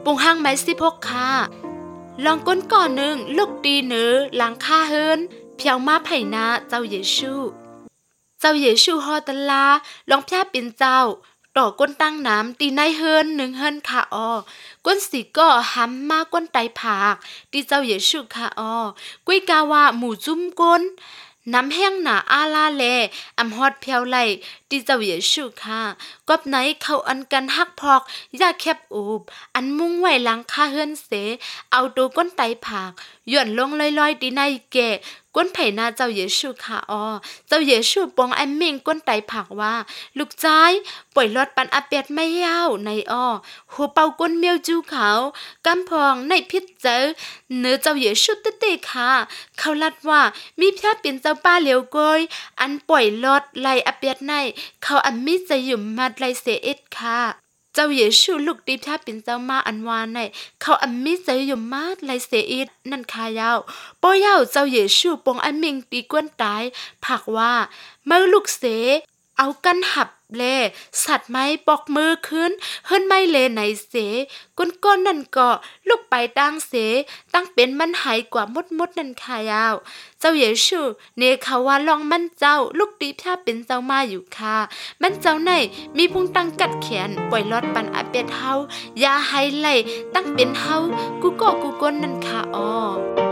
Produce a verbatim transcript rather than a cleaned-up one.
ปุงห้างไม้สิบหกค่ะลองก้นก่อนหนึ่งลูกตีเนื้อหลังค่าเฮินเพียงมาไผ่นาเจ้าเยซูเจ้าเยซูฮอตลาลองแพ้เป็นเจ้าต่อก้นตั้งน้ำตีในเฮินหนึ่งเฮินค่ะออก้นสีก็ห้ำมาก้นไตผากตีเจ้าเยซูค่ะออกุ้ยกาวาหมูจุ้มก้นน้ำแห้งหนาอาลาแลอำฮอดเพียวไหลตีเจ้าเยซูค่ะกอบไหนเขาอันกันฮักพอกยาแคบอูบอันมุ่งไว้หลังคาเฮือนเสเอาตัวก้นไตผากหย่อนลงลอยๆตีในแก่ก้นไผ่นาเจ้าเยซูค่ะออเจ้าเยซูปองไอเม่งก้นไตผักว่าลูกใจปล่อยลอดปันอาเปียดไม่ยาวในอ้อหัวเป่าก้นเมียวจูเขากำพองในพิษเจอเนื้อเจ้าเยซูเต้ๆค่ะเขาลัดว่ามีพระเป็นเจ้าป้าเหลียวกอยอันปล่อยลอดไล่อาเปียดในเขาอันมิจะหยุ่มมัดไล่เสเอ็ดค่ะเจ้าเยซูลูกดีพระเป็นเจ้ามาอันวานในเขาอันมิจะหยุ่มมัดไล่เสเอ็ดนั่นคายาวป้อยาวเจ้าเยซูปองอันเม่งตีก้นตายผักว่าเมื่อลูกเสเอากันหับเลสัตว์ไม้ปอกมือขึ้นเฮิรนไม่เลไหนเสก้นก้นนั่นก็ลูกไปตั้งเสตั้งเป็นมันหายกว่ามดมดนั่นขายาวเจ้าเยซูเนเขาว่าลองมันเจ้าลูกตีถ้าเป็นเจ้ามาอยู่ค่ะมันเจ้าไหนมีพุงตั้งกัดแขนปล่อยลอดปันอาเป็ดเฮาอย่าให้ไล่ตั้งเป็นเฮากูก็กูก้นนั่นค่ะอ๋อ